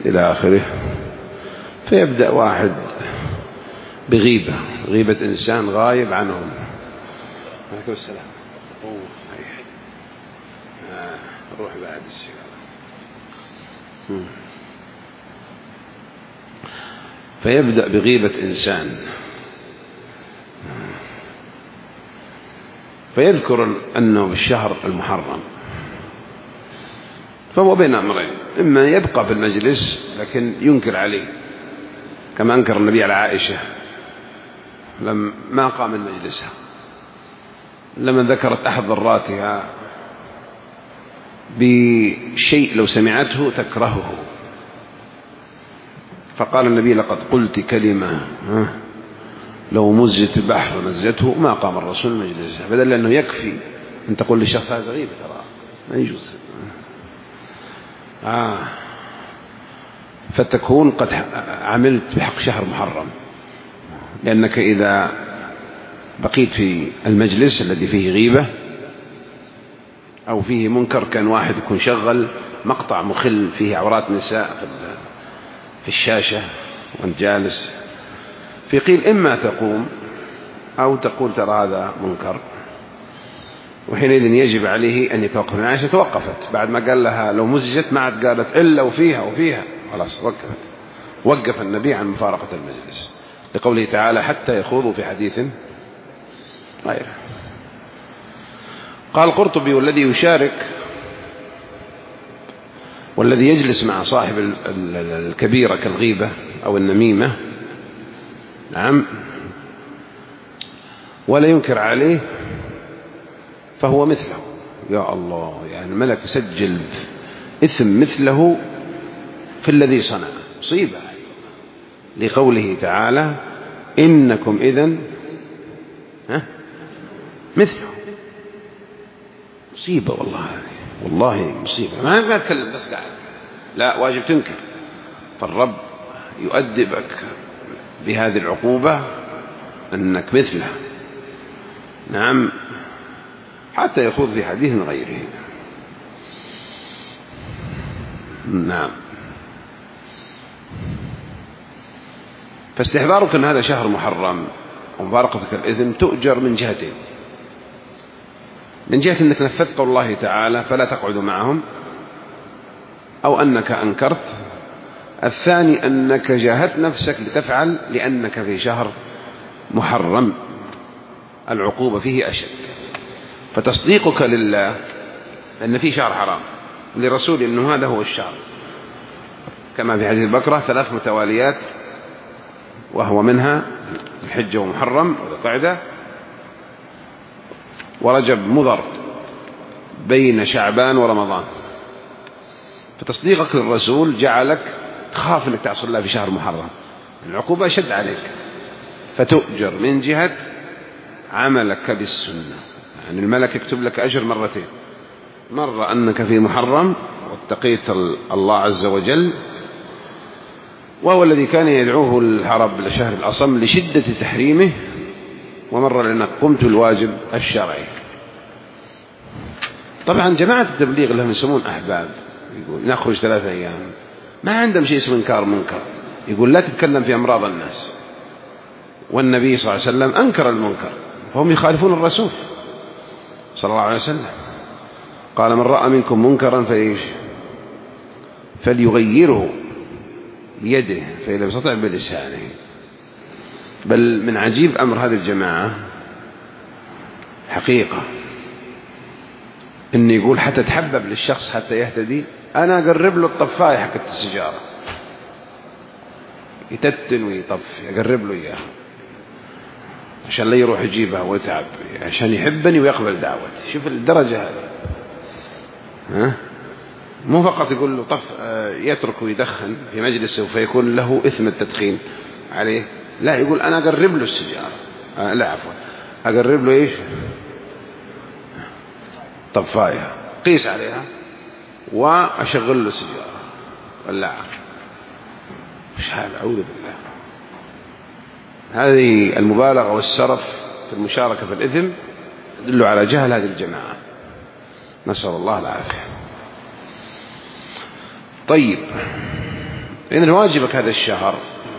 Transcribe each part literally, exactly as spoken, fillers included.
إلى آخره. فيبدأ واحد بغيبة، غيبة إنسان غايب عنهم. عليكم السلام. أوه آه. روح بعد السيارة. فيبدأ بغيبة إنسان، فيذكر أنه بالشهر المحرم، فهو بين أمرين: إما يبقى في المجلس لكن ينكر عليه، كما أنكر النبي على عائشة لما ما قام من مجلسها، لما ذكرت أحد ضراتها بشيء لو سمعته تكرهه، فقال النبي: لقد قلت كلمة لو مزجت البحر مزجته ما قام الرسول مجلسه. بدل أنه يكفي أن تقول للشخص هذا غيبة، ترى ما يجوز. آه. فتكون قد عملت بحق شهر محرم، لأنك إذا بقيت في المجلس الذي فيه غيبة أو فيه منكر، كان واحد يكون شغل مقطع مخل فيه عورات نساء في الشاشة وانت جالس، في قيل إما تقوم أو تقول ترى هذا منكر، وحينئذ يجب عليه أن يتوقف. عائشة توقفت بعد ما قال لها لو مزجت، ما عاد قالت إلا وفيها وفيها، خلاص وقفت. وقف النبي عن مفارقة المجلس لقوله تعالى: حتى يخوضوا في حديث غيره. قال القرطبي: والذي يشارك والذي يجلس مع صاحب الكبيرة كالغيبة أو النميمة، نعم، ولا ينكر عليه، فهو مثله. يا الله، يعني الملك يسجل إثم مثله في الذي صنع، مصيبة، لقوله تعالى: إنكم إذن ها مثله. مصيبة والله، والله مصيبة. ما أتكلم بس قاعد، لا، واجب تنكر. فالرب يؤدبك بهذه العقوبة أنك مثله، نعم، حتى يخوض في حديث غيره. نعم. فاستحضارك أن هذا شهر محرم ومفارقتك الإثم تؤجر من جهتين: من جهة أنك نفذت قول الله تعالى فلا تقعدوا معهم، أو أنك أنكرت. الثاني أنك جاهدت نفسك لتفعل لأنك في شهر محرم العقوبة فيه أشد. فتصديقك لله أن في شهر حرام، لرسول أنه هذا هو الشهر، كما في حديث البكرة: ثلاث متواليات، وهو منها الحجة ومحرم والقعدة ورجب مضر بين شعبان ورمضان. فتصديقك للرسول جعلك تخاف أنك تعصي الله في شهر محرم، العقوبة أشد عليك، فتؤجر من جهة عملك بالسنة. يعني الملك يكتب لك أجر مرتين: مرة أنك في محرم واتقيت الله عز وجل، وهو الذي كان يدعوه العرب لشهر الأصم لشدة تحريمه، ومرة لأنك قمت الواجب الشرعي. طبعا جماعة التبليغ لهم يسمون أحباب، يقول نخرج ثلاثة أيام، ما عندهم شيء اسمه إنكار منكر. يقول لا تتكلم في أمراض الناس، والنبي صلى الله عليه وسلم أنكر المنكر، فهم يخالفون الرسول صلى الله عليه وسلم. قال: من رأى منكم منكرا فإيش فليغيره بيده، فإن لم يستطع بلسانه. بل من عجيب أمر هذه الجماعة حقيقة إن يقول حتى تحبب للشخص حتى يهتدي، أنا أقرب له الطفاية حقت السيجارة، يتتن ويطفي، أقرب له إياها عشان لا يروح يجيبها ويتعب، عشان يحبني ويقبل دعوتي. شوف الدرجة هذه، ها؟ مو فقط يقول له طف يترك ويدخن في مجلسه فيكون له إثم التدخين عليه، لا، يقول أنا أقرب له السيجارة، آه لا عفوا، أقرب له إيش؟ طفاية، قيس عليها وأشغل له سيجارة ولاعة. مش هذا، أعوذ بالله. هذه المبالغة والسرف في المشاركة في الإثم يدل على جهل هذه الجماعة، نسأل الله العافية. طيب، إذن واجبك هذا الشهر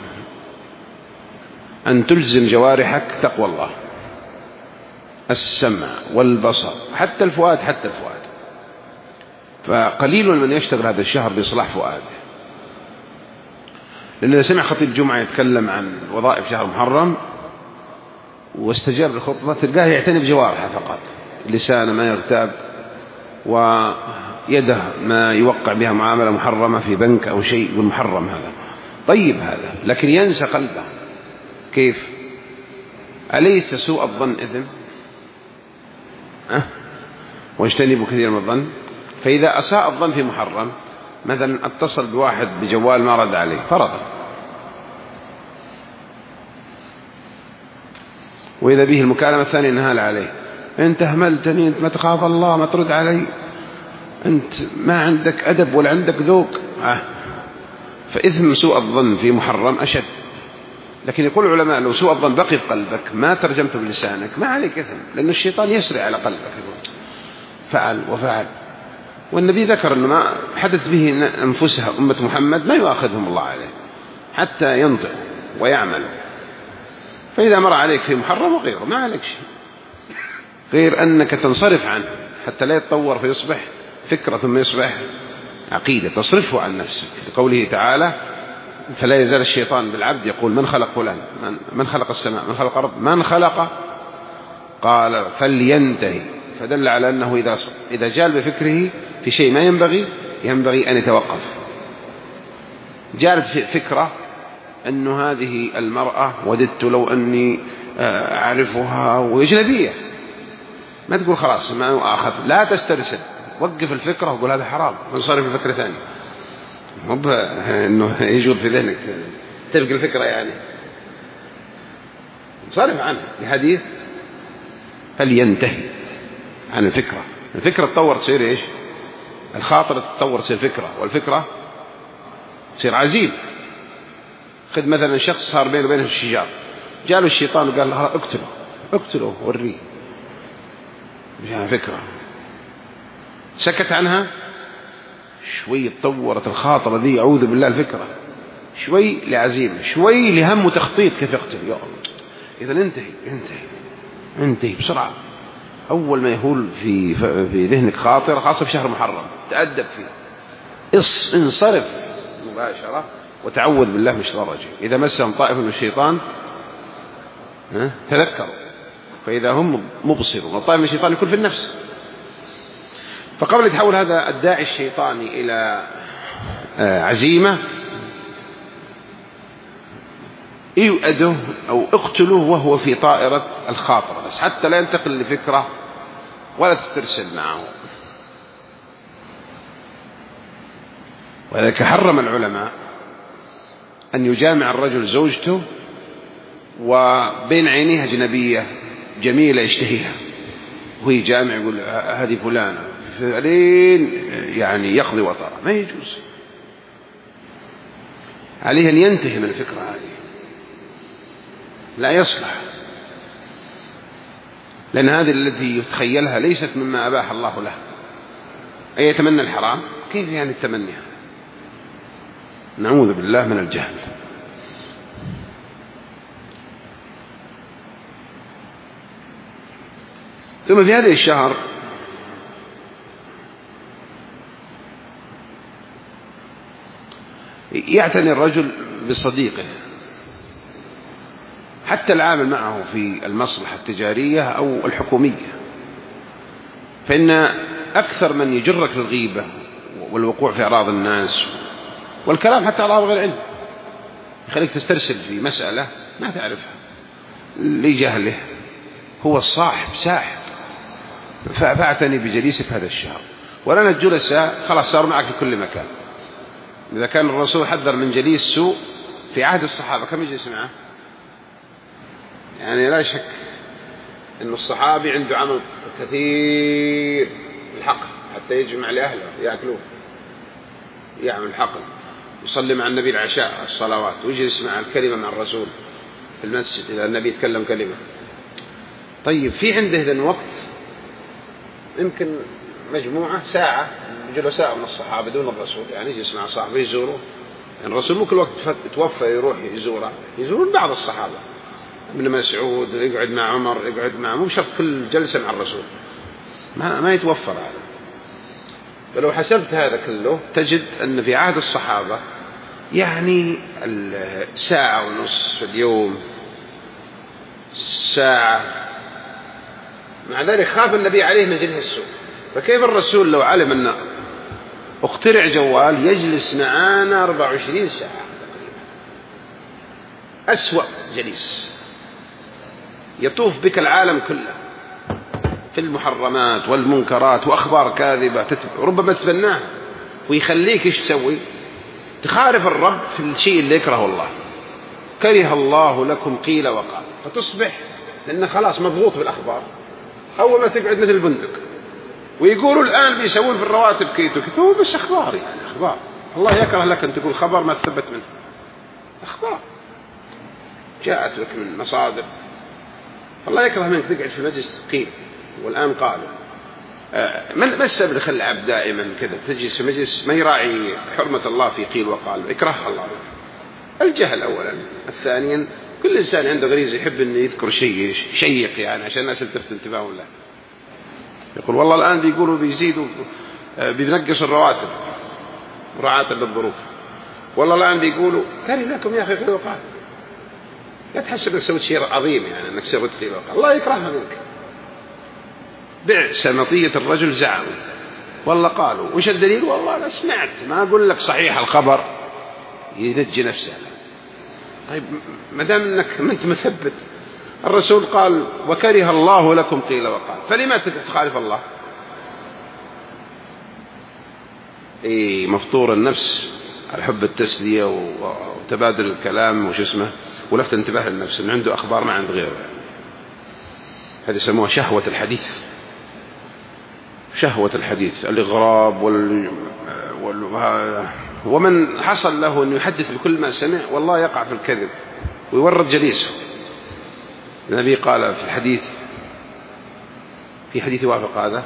أن تلزم جوارحك تقوى الله، السمع والبصر حتى الفؤاد، حتى الفؤاد. فقليل من يشتغل هذا الشهر بإصلاح فؤاده، لأن إذا سمع خطيب جمعة يتكلم عن وظائف شهر محرم واستجاب للخطبة تلقاه يعتني بجوارحه فقط، لسانه ما يغتاب، ويده ما يوقع بها معاملة محرمة في بنك أو شيء والمحرم هذا طيب هذا، لكن ينسى قلبه. كيف؟ أليس سوء الظن إثم؟ أه؟ واجتنبوا كثير من الظن. فإذا أساء الظن في محرم، مثلا اتصل بواحد بجوال ما رد عليه فرضا، وإذا به المكالمة الثانية نهال عليه، أنت أهملتني، أنت ما تخاف الله، ما ترد علي، أنت ما عندك أدب ولا عندك ذوق. أه. فإثم سوء الظن في محرم أشد. لكن يقول العلماء لو سوء الظن بقي في قلبك ما ترجمته بلسانك ما عليك إثم، لأن الشيطان يسرع على قلبك فعل وفعل. والنبي ذكر أنه ما حدث به أنفسها أمة محمد ما يؤاخذهم الله عليه حتى ينطق ويعمل. فإذا مر عليك في محرم وغيره ما عليك شيء غير أنك تنصرف عنه حتى لا يتطور فيصبح فكرة ثم يصبح عقيدة، تصرفه عن نفسك. لقوله تعالى فلا يزال الشيطان بالعبد يقول من خلق فلان، من خلق السماء، من خلق الأرض، من خلق، قال فلينتهي. فدل على أنه إذا إذا جال بفكره في شيء ما ينبغي ينبغي أن يتوقف. جالت فكرة أنه هذه المرأة وددت لو أني أعرفها وأجنبية، ما تقول خلاص ما أخذ، لا تسترسل، وقف الفكرة وقول هذا حرام وانصرف الفكرة ثانية. مو أنه يجود في ذهنك تلقى الفكرة يعني انصرف عنها لحديث فلينتهي عن الفكرة. الفكرة تطور تصير إيش؟ الخاطر تطور تصير فكرة، والفكرة تصير عزيم. خذ مثلا شخص صار بينه وبينه الشجار، جاله الشيطان وقال له اقتله اقتله وريه، بها فكرة سكت عنها شوي، تطورت الخاطرة ذي أعوذ بالله الفكرة شوي لعزيمة، شوي لهم وتخطيط كيف يقتل. يا الله إذا انتهي انتهي انتهي بسرعة. أول ما يهول في في ذهنك خاطر خاصة في شهر محرم تأدب فيه، انصرف مباشرة وتعوذ بالله من الشيطان الرجيم. إذا مسهم طائف من الشيطان تذكروا فإذا هم مبصرون، والطائف من الشيطان يكون في النفس. فقبل يتحول هذا الداعي الشيطاني إلى عزيمة يؤده أو اقتله وهو في طائرة الخاطر بس، حتى لا ينتقل لفكرة ولا تسترسل معه. ولذلك حرم العلماء أن يجامع الرجل زوجته وبين عينيها أجنبية جميلة يشتهيها وهي جامع يقول هذه فلانة فلين يعني يقضي وطره، ما يجوز. عليه أن ينتهي من الفكرة هذه، لا يصلح، لأن هذه التي يتخيلها ليست مما أباح الله له. أي يتمنى الحرام، كيف يعني التمني؟ نعوذ بالله من الجهل. ثم في هذه الشهر يعتني الرجل بصديقه حتى العامل معه في المصلحة التجارية أو الحكومية، فإن أكثر من يجرك للغيبة والوقوع في أعراض الناس والكلام حتى أعراض غير علم يخليك تسترسل في مسألة ما تعرفها لجهله، هو الصاحب ساحب. فاعتني بجليسك هذا الشهر، ولنا الجلساء خلاص صار معك في كل مكان. إذا كان الرسول حذر من جليس سوء في عهد الصحابة، كم يجلس معه؟ يعني لا شك أن الصحابي عنده عمل كثير الحقل حتى يجمع لأهله يأكلوه، يعمل الحقل، يصلي مع النبي العشاء الصلوات، ويجلس مع الكلمة مع الرسول في المسجد إذا النبي يتكلم كلمة. طيب في عنده إذن وقت يمكن مجموعة ساعة جلساء من الصحابة دون الرسول، يعني يجلس مع صاحبه يزوره الرسول مو كل وقت توفى يروح يزوره، يزورون بعض الصحابة، ابن مسعود يقعد مع عمر، يقعد مع، مو شرط كل جلسة مع الرسول، ما, ما يتوفر هذا. فلو حسبت هذا كله تجد أن في عهد الصحابة يعني ساعة ونص في اليوم، ساعة، مع ذلك خاف النبي عليه من جلس السوء. فكيف الرسول لو علم أن اخترع جوال يجلس معانا أربعة وعشرين ساعة تقريبا، أسوأ جليس، يطوف بك العالم كله في المحرمات والمنكرات وأخبار كاذبة ربما تتبناها، ويخليك إيش تسوي؟ تخالف الرب في الشيء اللي يكرهه الله. كره الله لكم قيل وقال، فتصبح لأنه خلاص مضغوط بالأخبار، أول ما تقعد مثل البندق. ويقولوا الآن بيسوون في الرواتب كيتو كيتو، بس أخبار يعني أخبار. الله يكره لك أن تقول خبر ما تثبت منه، أخبار جاءت لك من مصادر. الله يكره منك تقعد في مجلس قيل والآن قالوا. ما السبب اللي خلى العبد دائما كذا تجلس في مجلس ما يراعي حرمة الله في قيل وقال؟ يكره الله. الجهل أولا، الثانيا كل إنسان عنده غريزة يحب أن يذكر شيء شيق يعني عشان الناس تلتفت انتباههم له. يقول والله الآن بيقولوا بيزيدوا بينقصوا الرواتب مراعاة للظروف، والله الآن بيقولوا كان لكم يا أخي قيل وقال. لا تحسب أنك سويت شيء عظيم يعني أنك سويت قيل وقال، الله يكرهها منك. بعث مطية الرجل زعم والله قالوا، وش الدليل؟ والله أنا سمعت، ما أقول لك صحيح الخبر ينجي نفسه. طيب ما دام أنك ما أنت مثبت، الرسول قال وكره الله لكم قيل وقال، فلما تخالف الله؟ إيه مفطور النفس على حب التسلية وتبادل الكلام وش اسمه ولفت انتباه النفس إنه عنده أخبار ما عند غيره. هذه يسموها شهوة الحديث، شهوة الحديث، الإغراب وال... وال... ومن حصل له أن يحدث بكل ما سمع والله يقع في الكذب ويورد جليسه. النبي قال في الحديث، في حديث وافق هذا،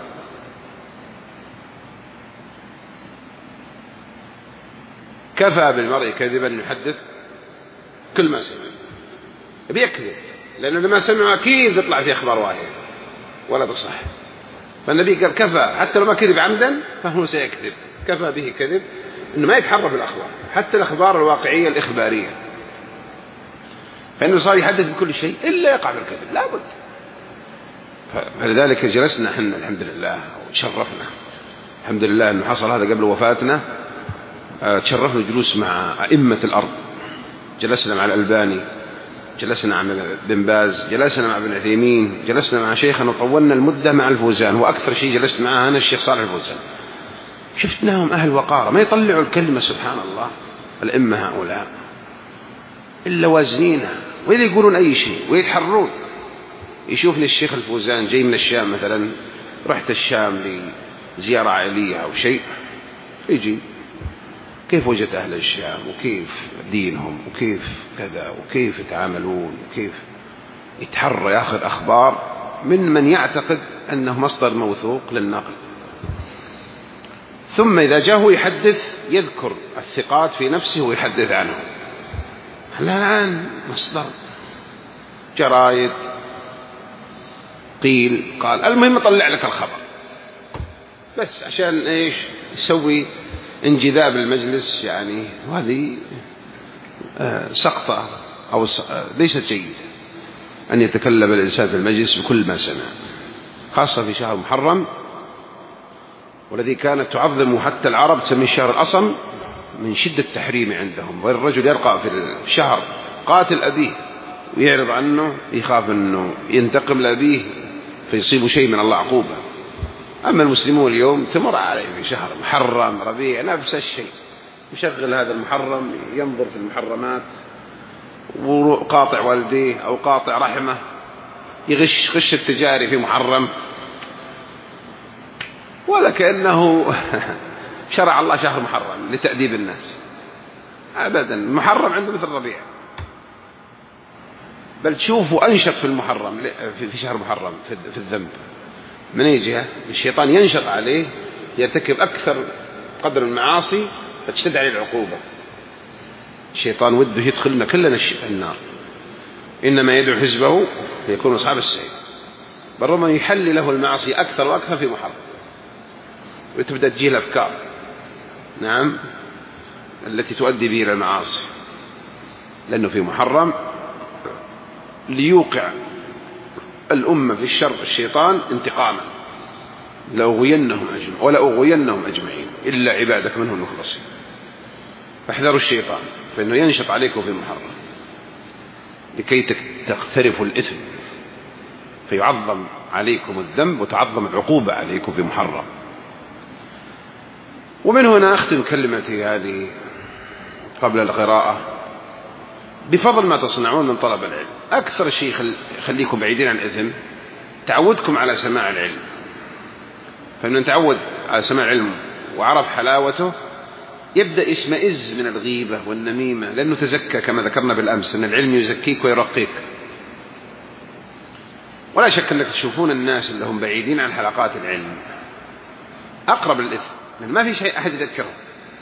كفى بالمرء كذبا أن يحدث كل ما سمع. بيكذب لأنه لما سمع أكيد يطلع في أخبار واحدة ولا تصح. فالنبي قال كفى، حتى لو ما كذب عمدا فهو سيكذب، كفى به كذب إنه ما يتحرى بالأخبار، حتى الأخبار الواقعية الإخبارية، فإنه صار يحدث بكل شيء إلا يقع بالكذب لابد. فلذلك جلسنا احنا الحمد لله وشرفنا الحمد لله أنه حصل هذا قبل وفاتنا. تشرفنا الجلوس مع أئمة الأرض، جلسنا مع الألباني، جلسنا مع بن باز، جلسنا مع ابن عثيمين، جلسنا مع شيخنا وطولنا المدة مع الفوزان، وأكثر شيء جلست معه أنا الشيخ صالح الفوزان. شفتناهم أهل وقارة ما يطلعوا الكلمة سبحان الله. الأئمة هؤلاء إلا وازنينها وإذا يقولون أي شيء ويتحرون. يشوفني الشيخ الفوزان جاي من الشام مثلا، رحت الشام لزيارة عائلية أو شيء، يجي كيف وجدت أهل الشام وكيف دينهم وكيف كذا وكيف يتعاملون وكيف يتحرى يأخذ أخبار من من يعتقد أنه مصدر موثوق للنقل. ثم إذا جاءه يحدث يذكر الثقات في نفسه ويحدث عنه. الآن مصدر جرايد قيل قال، المهم طلع لك الخبر بس عشان إيش يسوي انجذاب المجلس يعني. وهذه سقطة أو ليست جيدة أن يتكلم الإنسان في المجلس بكل ما سمع، خاصة في شهر محرم والذي كانت تعظم حتى العرب تسميه الشهر الأصم من شدة التحريم عندهم. والرجل يلقى في الشهر قاتل أبيه ويعرض عنه يخاف أنه ينتقم لأبيه فيصيب شيء من الله عقوبة. أما المسلمون اليوم تمر عليه في شهر محرم ربيع نفس الشيء، يشغل هذا المحرم ينظر في المحرمات وقاطع والديه أو قاطع رحمه، يغش غش التجاري في محرم، ولا كأنه شرع الله شهر محرم لتأديب الناس أبدا. المحرم عنده مثل الربيع، بل تشوفوا أنشط في المحرم في شهر محرم في الذنب. من أي جهة؟ الشيطان ينشط عليه يرتكب أكثر قدر المعاصي فتشتد عليه العقوبة. الشيطان وده يدخلنا كلنا النار، إنما يدعو حزبه ليكون أصحاب السعير. برغم أن يحل له المعصية أكثر وأكثر في محرم، وتبدأ تجيه الأفكار نعم التي تؤدي به إلى المعاصي، لأنه في محرم ليوقع الأمة في الشر الشيطان انتقاما، لأغوينهم أجمعين ولا أغوينهم أجمعين إلا عبادك منهم المخلصين. فاحذروا الشيطان فإنه ينشط عليكم في محرم لكي تقترفوا الإثم، فيعظم عليكم الذنب وتعظم العقوبة عليكم في محرم. ومن هنا أختم كلمتي هذه قبل القراءة بفضل ما تصنعون من طلب العلم. أكثر شيء يخليكم بعيدين عن الإثم تعودكم على سماع العلم، فمن تعود على سماع العلم وعرف حلاوته يبدأ يشمئز من الغيبة والنميمة، لأنه تزكى كما ذكرنا بالأمس أن العلم يزكيك ويرقيك. ولا شك أنك تشوفون الناس اللي هم بعيدين عن حلقات العلم أقرب للإثم، لأن ما في شيء أحد يذكره.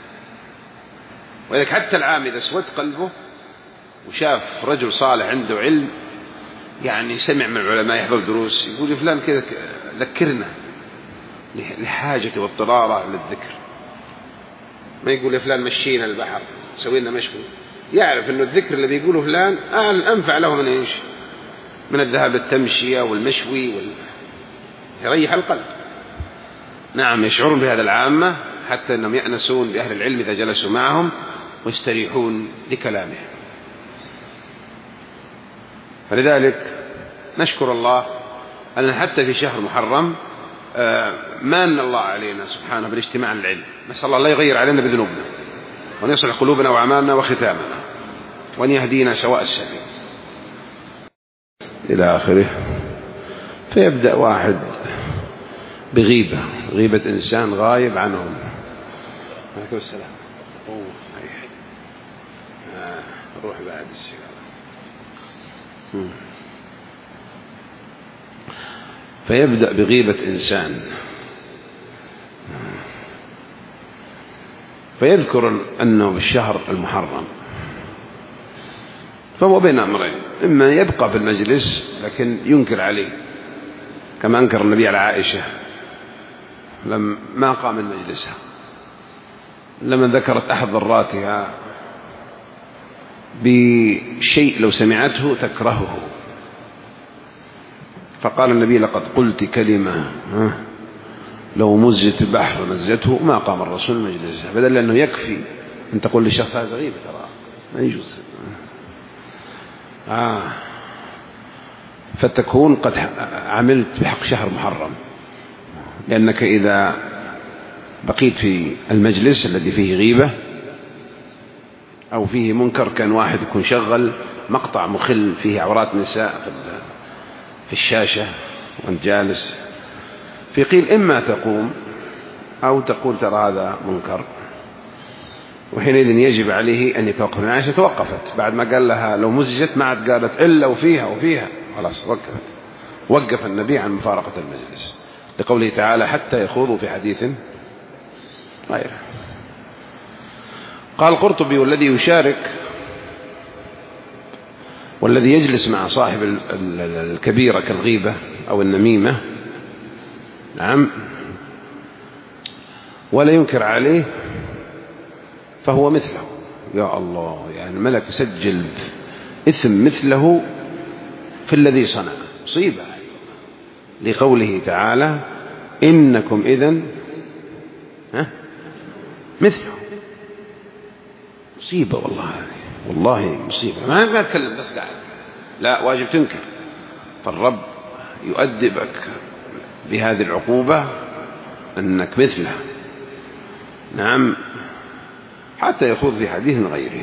ولذلك حتى العام إذا اسود قلبه وشاف رجل صالح عنده علم، يعني سمع من العلماء يحضر دروس، يقول فلان كذا ذكرنا لحاجة واضطراره للذكر، ما يقول يا فلان مشينا البحر سوينا مشوي، يعرف أنه الذكر اللي بيقوله فلان أنفع له من إيش؟ من الذهاب للتمشية والمشوي وال... يريح القلب. نعم يشعرون بهذا العامة حتى أنهم يأنسون بأهل العلم إذا جلسوا معهم ويستريحون لكلامه. فلذلك نشكر الله أن حتى في شهر محرم مان الله علينا سبحانه بالاجتماع للعلم. نسأل الله لا يغير علينا بذنوبنا، وأن يصلح قلوبنا وأعمالنا وختامنا، وأن يهدينا سواء السبيل إلى آخره. فيبدأ واحد بغيبة، غيبة إنسان غايب عنهم. عليكم السلام. أوه آه. روح بعد السيارة. فيبدأ بغيبة إنسان فيذكر أنه بالشهر المحرم، فهو بين أمرين: إما يبقى في المجلس لكن ينكر عليه كما أنكر النبي على عائشة لما قام من مجلسها، لما ذكرت أحد ضراتها بشيء لو سمعته تكرهه، فقال النبي: لقد قلت كلمة لو مزجت البحر مزجته ما قام الرسول مجلسها. بدل أنه يكفي أن تقول للشخص هذا غيبة، ترى ما يجوز. آه. فتكون قد عملت بحق شهر محرم، لأنك إذا بقيت في المجلس الذي فيه غيبة أو فيه منكر، كان واحد يكون شغل مقطع مخل فيه عورات نساء في الشاشة وانت جالس، في قيل إما تقوم أو تقول ترى هذا منكر، وحينئذ يجب عليه أن يتوقف. من عائشة توقفت بعد ما قال لها لو مزجت، ما عاد قالت إلا وفيها وفيها، خلاص وقفت. وقف النبي عن مفارقة المجلس لقوله تعالى: حتى يخوضوا في حديث غيره. قال القرطبي: والذي يشارك والذي يجلس مع صاحب الكبيرة كالغيبة أو النميمة، نعم، ولا ينكر عليه، فهو مثله. يا الله، يعني الملك يسجل إثم مثله في الذي صنع، مصيبة، لقوله تعالى: إنكم إذن مثله. مصيبة والله، والله مصيبة. ما أتكلم بس قاعد، لا، واجب تنكر. فالرب يؤدبك بهذه العقوبة أنك مثله، نعم، حتى يخوض في حديث غيره.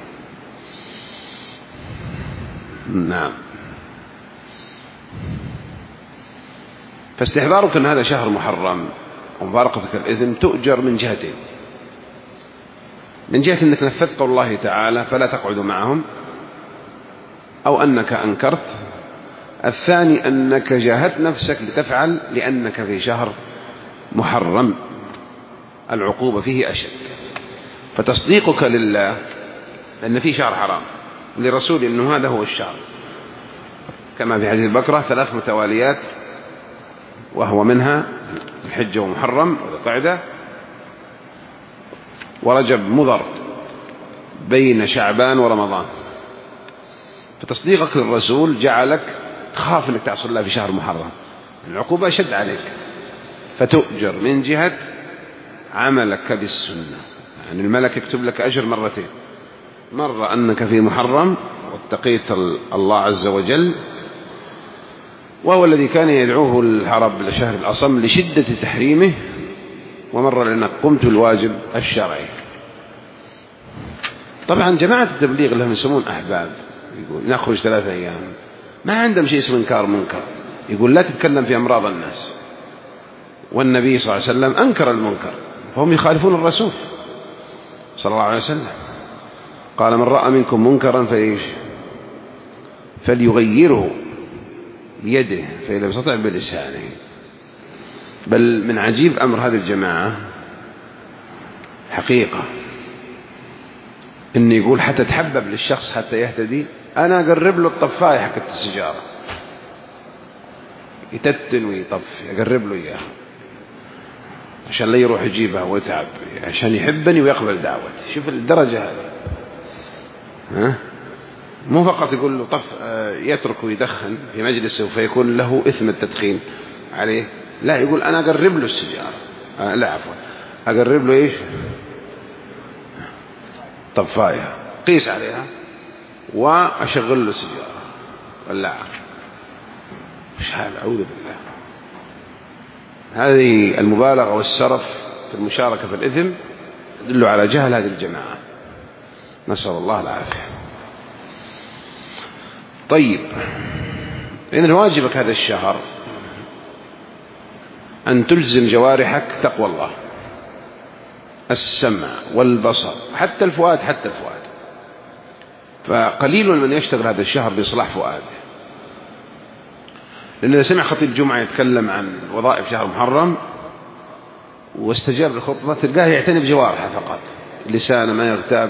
نعم. فاستحضارك أن هذا شهر محرم ومفارقتك الإثم تؤجر من جهتين: من جهة أنك نفذت قول الله تعالى فلا تقعدوا معهم، أو أنك أنكرت. الثاني أنك جاهدت نفسك لتفعل لأنك في شهر محرم العقوبة فيه أشد. فتصديقك لله لأن في شهر حرام لرسول إنه هذا هو الشهر، كما في حديث البكرة ثلاث متواليات، وهو منها الحجة ومحرم والقعدة ورجب مضر بين شعبان ورمضان. فتصديقك للرسول جعلك تخاف أنك تعصي الله في شهر محرم، العقوبة أشد عليك، فتؤجر من جهة عملك بالسنة. يعني الملك يكتب لك أجر مرتين، مرة أنك في محرم واتقيت الله عز وجل، وهو الذي كان يدعوه العرب لشهر الأصم لشدة تحريمه، ومرة لأنك قمت الواجب الشرعي. طبعا جماعة التبليغ لهم يسمون أحباب، يقول نخرج ثلاثة أيام، ما عندهم شيء اسمه إنكار منكر، يقول لا تتكلم في أمراض الناس، والنبي صلى الله عليه وسلم أنكر المنكر، فهم يخالفون الرسول صلى الله عليه وسلم. قال من رأى منكم منكرا فإيش فليغيره بيده فإن لم يستطع بلسانه. بل من عجيب أمر هذه الجماعة حقيقة إن يقول حتى تحبب للشخص حتى يهتدي، أنا أقرب له الطفاية حقت السيجارة، يتتن ويطفي، أقرب له إياها عشان لا يروح يجيبها ويتعب، عشان يحبني ويقبل دعوتي. شوف الدرجة هذه، ها؟ مو فقط يقول له طف يترك ويدخن في مجلسه فيكون له إثم التدخين عليه، لا، يقول أنا أقرب له السيجارة، آه لا عفوا أقرب له إيش طفاية، قيس عليها وأشغل له سيجارة ولاعة. مش هذا، أعوذ بالله. هذه المبالغة والسرف في المشاركة في الإثم يدل على جهل هذه الجماعة، نسأل الله العافية. طيب، إذن واجبك هذا الشهر أن تلزم جوارحك تقوى الله، السمع والبصر حتى الفؤاد، حتى الفؤاد. فقليل من يشتغل هذا الشهر بإصلاح فؤاده، لأن إذا سمع خطيب جمعة يتكلم عن وظائف شهر محرم واستجاب للخطبة تلقاه يعتني بجوارحه فقط، لسانه ما يغتاب،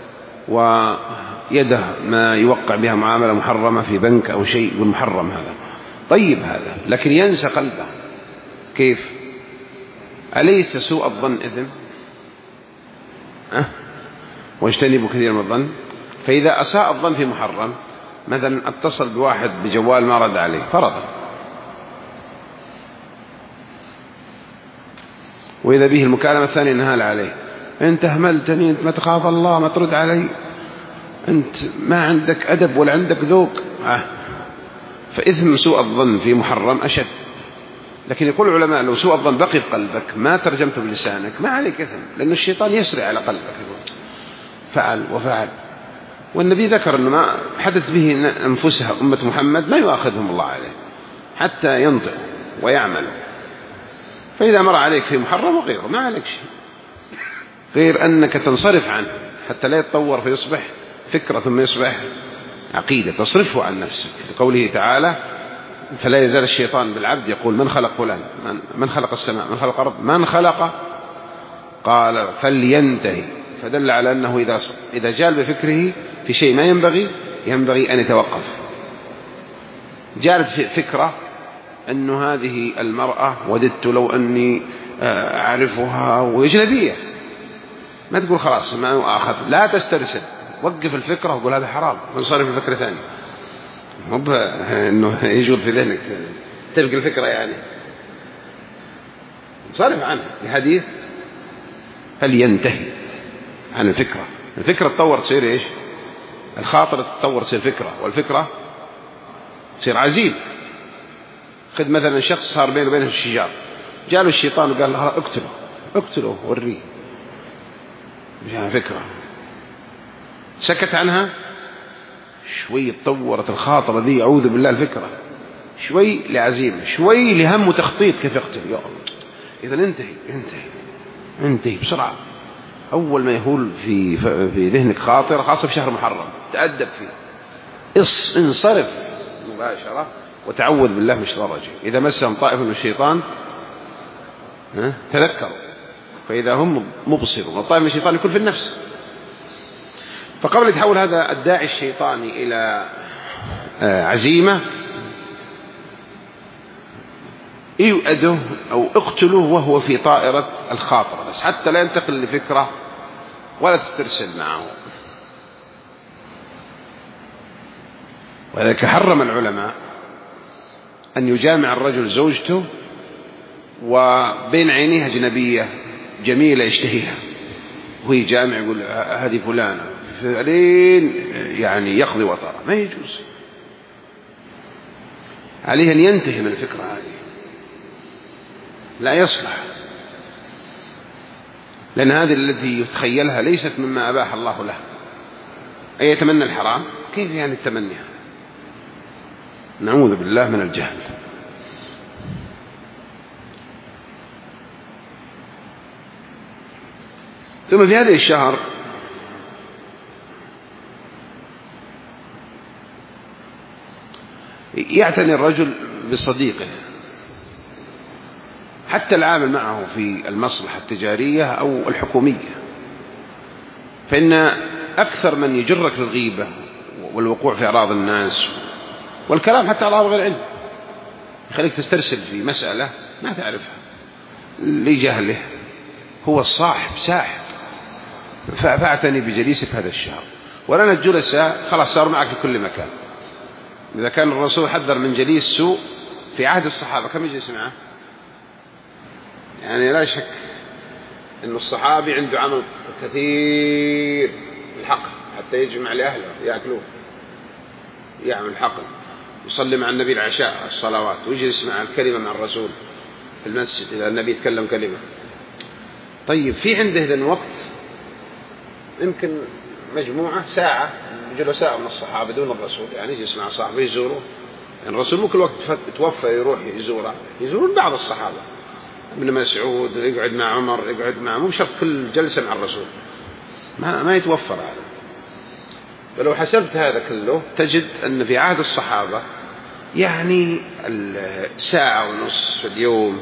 ويده ما يوقع بها معاملة محرمة في بنك أو شيء والمحرم هذا. طيب هذا، لكن ينسى قلبه. كيف؟ أليس سوء الظن إثم؟ أه؟ واجتنبوا كثير من الظن. فإذا أساء الظن في محرم، مثلا اتصل بواحد بجوال ما رد عليه فرضا، وإذا به المكالمة الثانية نهال عليه، أنت أهملتني، أنت ما تخاف الله، ما ترد علي، أنت ما عندك أدب ولا عندك ذوق. أه. فإثم سوء الظن في محرم أشد. لكن يقول العلماء لو سوء الظن بقي في قلبك ما ترجمته بلسانك ما عليك إثم، لأن الشيطان يسرع على قلبك، فعل وفعل. والنبي ذكر أنه ما حدث به أنفسها أمة محمد ما يؤاخذهم الله عليه حتى ينطقوا ويعملوا. فإذا مر عليك في محرم وغيره ما عليك شيء غير أنك تنصرف عنه حتى لا يتطور فيصبح فكرة ثم يصبح عقيدة، تصرفه عن نفسك. لقوله تعالى فلا يزال الشيطان بالعبد يقول من خلق فلان، من خلق السماء، من خلق الأرض، من خلق، قال فلينتهي. فدل على أنه إذا إذا جال بفكره في شيء ما ينبغي ينبغي أن يتوقف. جالت فكرة أنه هذه المرأة وددت لو أني أعرفها وأجنبية، ما تقول خلاص ما أخذ، لا تسترسل، وقف الفكرة وقول هذا حرام وانصرف الفكرة ثانية. مو أنه يجول في ذهنك تبقى الفكرة، يعني انصرف عنها لحديث فلينتهي عن الفكرة. الفكرة تطور تصير إيش؟ الخاطر تطور تصير فكرة، والفكرة تصير عزيم. خذ مثلا شخص صار بينه وبينه الشجار، جاله الشيطان وقال له اقتله اقتله وريه، جاء فكرة سكت عنها شوي، تطورت الخاطرة ذي أعوذ بالله الفكرة شوي لعزيمة، شوي لهم وتخطيط كيف يقتل. يا الله، إذا انتهي انتهي انتهي بسرعة. أول ما يهول في في ذهنك خاطر، خاصة في شهر محرم، تأدب فيه، انصرف مباشرة وتعوذ بالله من الشيطان الرجيم. إذا مسهم طائف من الشيطان تذكروا، فإذا هم مبصرون، والطائف من الشيطان يكون في النفس. فقبل أن يتحول هذا الداعي الشيطاني إلى عزيمة يؤده أو اقتله وهو في طائرة الخاطر بس، حتى لا ينتقل لفكرة ولا تسترسل معه. ولذلك حرم العلماء أن يجامع الرجل زوجته وبين عينيها أجنبية جميلة يشتهيها وهي جامع يقول هذه فلانة فلين يعني يقضي وطره، ما يجوز. عليه أن ينتهي من الفكرة هذه، لا يصلح، لأن هذه التي يتخيلها ليست مما أباح الله له. أي يتمنى الحرام، كيف يعني التمنيها؟ نعوذ بالله من الجهل. ثم في هذه الشهر يعتني الرجل بصديقه حتى العامل معه في المصلحة التجارية أو الحكومية، فإن أكثر من يجرك للغيبة والوقوع في أعراض الناس والكلام حتى على غير علم يخليك تسترسل في مسألة ما تعرفها لجهله، هو الصاحب ساحب. فاعتني بجليسك هذا الشهر، ولنا الجلساء خلاص صار معك في كل مكان. إذا كان الرسول حذر من جليس سوء في عهد الصحابة، كم يجلس معه؟ يعني لا شك أن الصحابي عنده عمل كثير الحقل حتى يجمع لأهله يأكلوه، يعمل حقل، يصلي مع النبي العشاء الصلوات، ويجلس مع الكلمة مع الرسول في المسجد إذا النبي يتكلم كلمة. طيب في عنده إذن وقت يمكن مجموعة ساعة جلساء من الصحابة دون الرسول، يعني يجلس مع صاحبه يزوره، يعني الرسول مو كل وقت توفى يروح يزوره، يزورون بعض الصحابة، ابن مسعود يقعد مع عمر يقعد مع، مو شرط كل جلسة مع الرسول، ما ما يتوفر هذا. فلو حسبت هذا كله تجد أن في عهد الصحابة يعني الساعة ونصف في اليوم،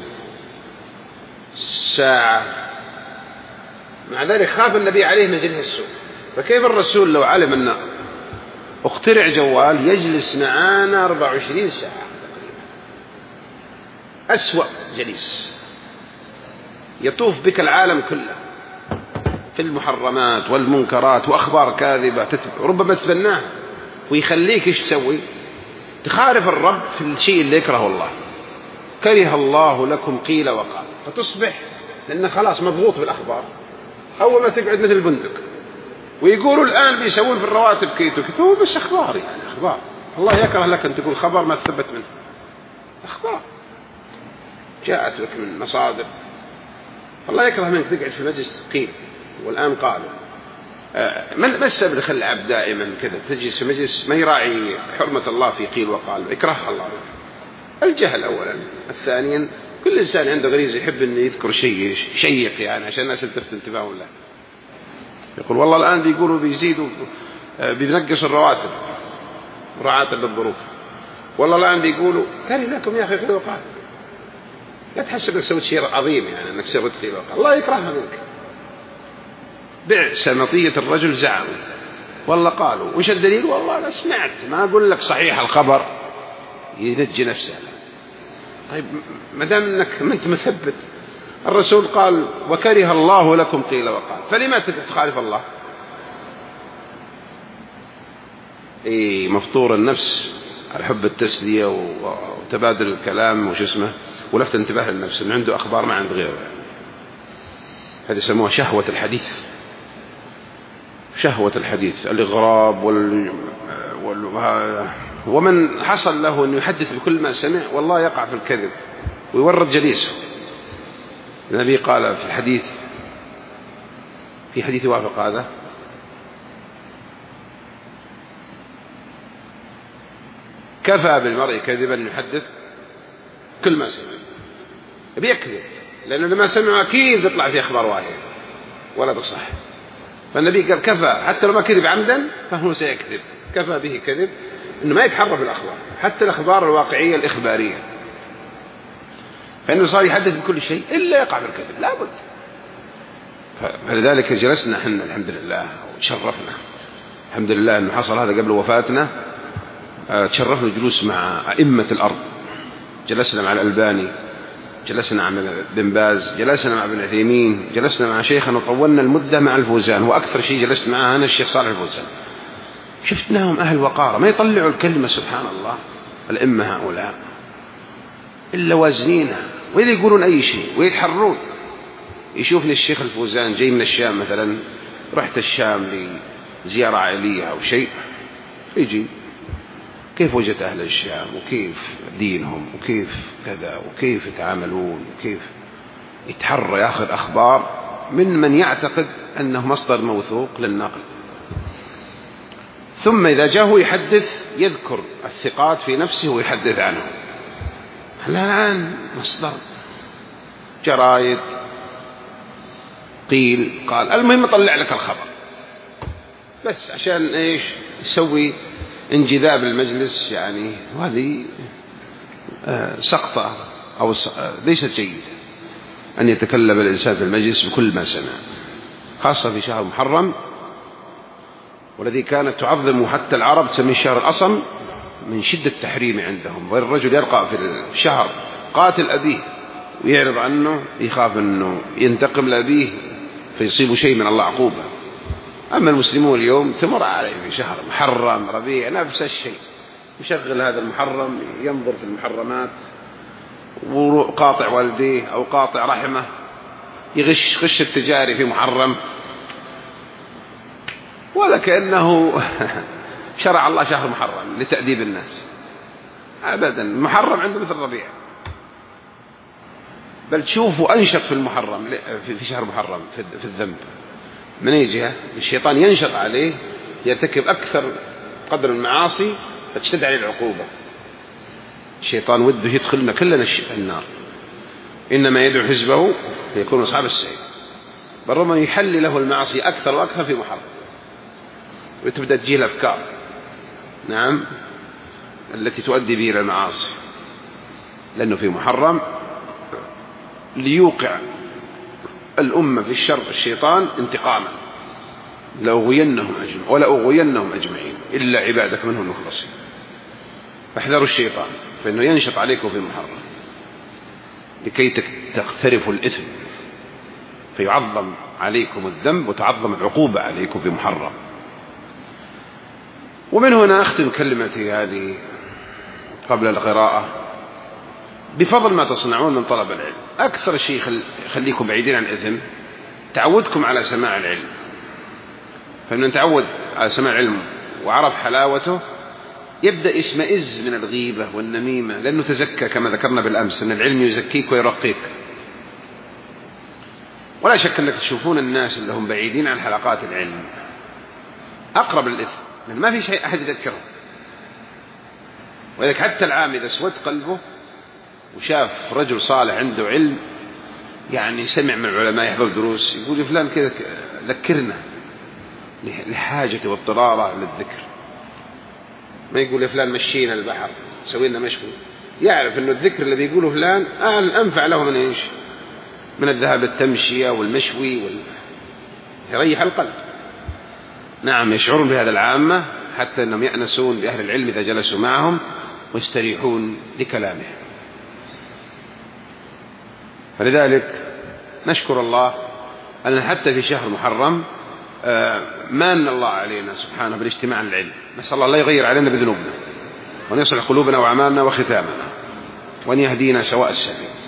ساعة، مع ذلك خاف النبي عليه من جلس السوء. فكيف الرسول لو علم أن اخترع جوال يجلس معانا أربعة وعشرين ساعة تقريبا، أسوأ جليس، يطوف بك العالم كله في المحرمات والمنكرات وأخبار كاذبة ربما تتبناها، ويخليك إيش تسوي؟ تخالف الرب في الشيء اللي يكره الله. كره الله لكم قيل وقال، فتصبح لأنه خلاص مضغوط بالأخبار، أول ما تقعد مثل البندق. ويقولوا الآن بيسوون في الرواتب كيتو كيتو، بس أخبار يعني أخبار. الله يكره لك أن تقول خبر ما تثبت منه، أخبار جاءت لك من مصادر. الله يكره منك تقعد في مجلس قيل والآن قالوا. ما السبب اللي خلى العبد دائما كذا تجلس في مجلس ما يراعي حرمة الله في قيل وقال؟ يكره الله. الجهل أولا، الثانيا كل إنسان عنده غريزة يحب أن يذكر شيء شيق يعني عشان الناس تلتفت انتباههم له. يقول والله الآن بيقولوا بيزيدوا بينقص الرواتب مراعاة للظروف، والله الآن بيقولوا كان لكم يا أخي قيل وقال. لا تحسب أنك سويت شيء عظيم يعني أنك سويت قيل وقال، الله يكرهها منك. بعث مطية الرجل زعم والله قالوا، وش الدليل؟ والله أنا سمعت، ما أقول لك صحيح الخبر ينجي نفسه. طيب ما دام أنك ما أنت مثبت، الرسول قال وكره الله لكم قيل وقال، فلما تخالف الله؟ إيه مفطور النفس على حب التسلية وتبادل الكلام وش اسمه ولفت انتباه للنفس إنه عنده أخبار ما عند غيره. هذه يسموها شهوة الحديث، شهوة الحديث، الإغراب وال... وال... ومن حصل له أن يحدث بكل ما سمع والله يقع في الكذب ويورد جليسه. النبي قال في الحديث، في حديث وافق هذا، كفى بالمرء كذبا أن يحدث كل ما سمع. بيكذب لأنه لما سمع أكيد يطلع في أخبار واحدة ولا تصح. فالنبي قال كفى، حتى لو ما كذب عمدا فهو سيكذب، كفى به كذب إنه ما يتحرف الأخبار حتى الأخبار الواقعية الإخبارية، فإنه صار يحدث بكل شيء إلا يقع بالكذب لابد. فلذلك جلسنا احنا الحمد لله وشرفنا الحمد لله أنه حصل هذا قبل وفاتنا. تشرفنا الجلوس مع أئمة الأرض، جلسنا مع الألباني، جلسنا مع بن باز، جلسنا مع ابن عثيمين، جلسنا مع شيخنا وطولنا المدة مع الفوزان، وأكثر شيء جلست معه أنا الشيخ صالح الفوزان. شفتناهم أهل وقارة، ما يطلعوا الكلمة سبحان الله الأئمة هؤلاء إلا وازنينها، ولا يقولون أي شيء ويتحرون. يشوفني الشيخ الفوزان جاي من الشام مثلا، رحت الشام لزيارة عائلية أو شيء، يجي كيف وجدت أهل الشام وكيف دينهم وكيف كذا وكيف يتعاملون وكيف يتحرى يأخذ أخبار من من يعتقد أنه مصدر موثوق للنقل. ثم إذا جاءه يحدث يذكر الثقات في نفسه ويحدث عنه. الآن مصدر جرايد قيل قال، المهم طلع لك الخبر بس عشان إيش يسوي انجذاب المجلس يعني. وهذه سقطة أو ليست جيدة أن يتكلم الإنسان في المجلس بكل ما سمع، خاصة في شهر محرم، والذي كانت تعظم حتى العرب تسميه شهر الأصم من شدة التحريم عندهم. والرجل يلقى في الشهر قاتل أبيه ويعرض عنه، يخاف أنه ينتقم لأبيه فيصيب شيء من الله عقوبة. أما المسلمون اليوم تمر عليه في شهر محرم ربيع نفس الشيء، يشغل هذا المحرم ينظر في المحرمات، وقاطع والديه أو قاطع رحمه، يغش غش التجاري في محرم، ولا كأنه شرع الله شهر محرم لتأديب الناس أبدا. المحرم عنده مثل الربيع، بل تشوفوا أنشط في المحرم في شهر محرم في الذنب. من أي جهة؟ الشيطان ينشط عليه، يرتكب أكثر قدر المعاصي فتشتد عليه العقوبة. الشيطان وده يدخلنا كلنا النار، إنما يدعو حزبه ليكون أصحاب السعير. برغم يحل له المعاصي أكثر وأكثر في محرم، وتبدأ تجيه الأفكار نعم التي تؤدي به إلى المعاصي، لأنه في محرم ليوقع الأمة في الشر الشيطان انتقاما، لأغوينهم أجمعين ولا أغوينهم أجمعين إلا عبادك منهم المخلصين. فاحذروا الشيطان فإنه ينشط عليكم في المحرم لكي تقترفوا الإثم، فيعظم عليكم الذنب وتعظم العقوبة عليكم في محرم. ومن هنا أختم كلمتي هذه قبل القراءة بفضل ما تصنعون من طلب العلم. أكثر شيء يخليكم بعيدين عن الإثم تعودكم على سماع العلم، فمن تعود على سماع العلم وعرف حلاوته يبدأ يشمئز من الغيبة والنميمة، لأنه تزكى كما ذكرنا بالأمس أن العلم يزكيك ويرقيك. ولا شك أنك تشوفون الناس اللي هم بعيدين عن حلقات العلم أقرب للإثم، لأن ما في شيء أحد يذكره. ولذلك حتى العام إذا اسود قلبه وشاف رجل صالح عنده علم، يعني سمع من العلماء يحضر دروس، يقول فلان كذا ذكرنا لحاجة واضطراره للذكر. ما يقول يا فلان مشينا البحر سوينا مشوي، يعرف أنه الذكر الذي يقوله فلان أنفع له من إيش؟ من الذهاب للتمشية والمشوي وال... يريح القلب. نعم يشعرون بهذا العامة حتى أنهم يأنسون بأهل العلم إذا جلسوا معهم ويستريحون لكلامه. فلذلك نشكر الله أن حتى في شهر محرم مان الله علينا سبحانه بالاجتماع للعلم. نسأل الله لا يغير علينا بذنوبنا، وأن يصلح قلوبنا وأعمالنا وختامنا، وأن يهدينا سواء السبيل.